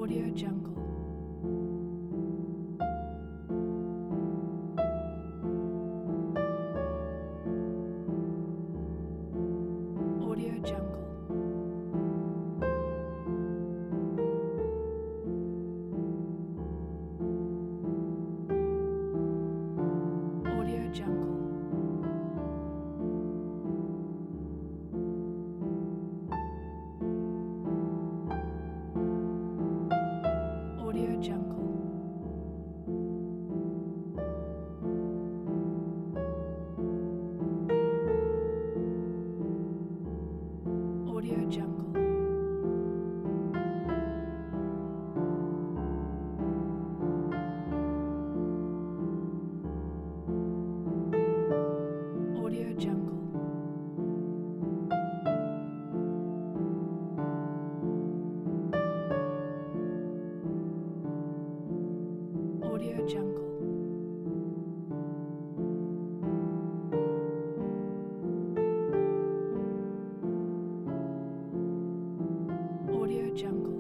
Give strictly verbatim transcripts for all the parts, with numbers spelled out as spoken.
Audio Jungle. Audio Jungle. Audio Jungle. Audio Jungle. Audio Jungle. Audio Jungle. Audio Jungle. Audio Jungle.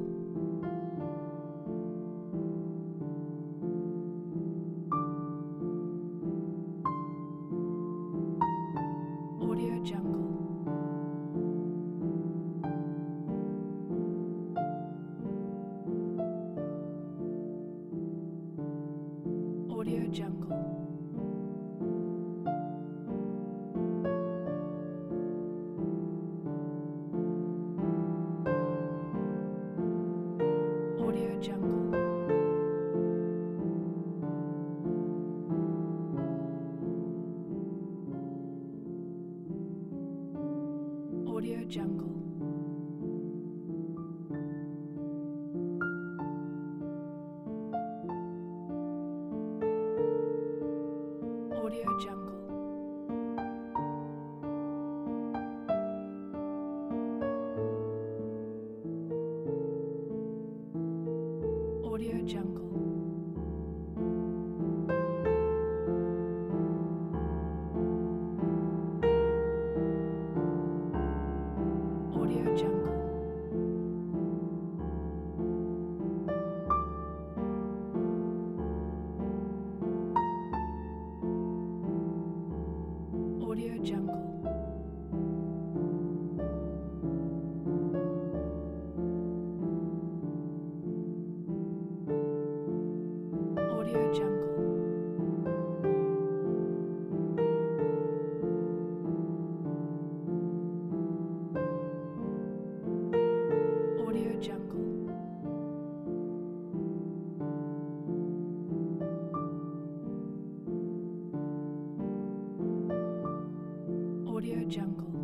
Audio Jungle. Audio Jungle. Audio Jungle. Audio Jungle. Audio Jungle. Audio Jungle. Audio Jungle. Audio Jungle. Audio Jungle. Audio Jungle. Audio Jungle.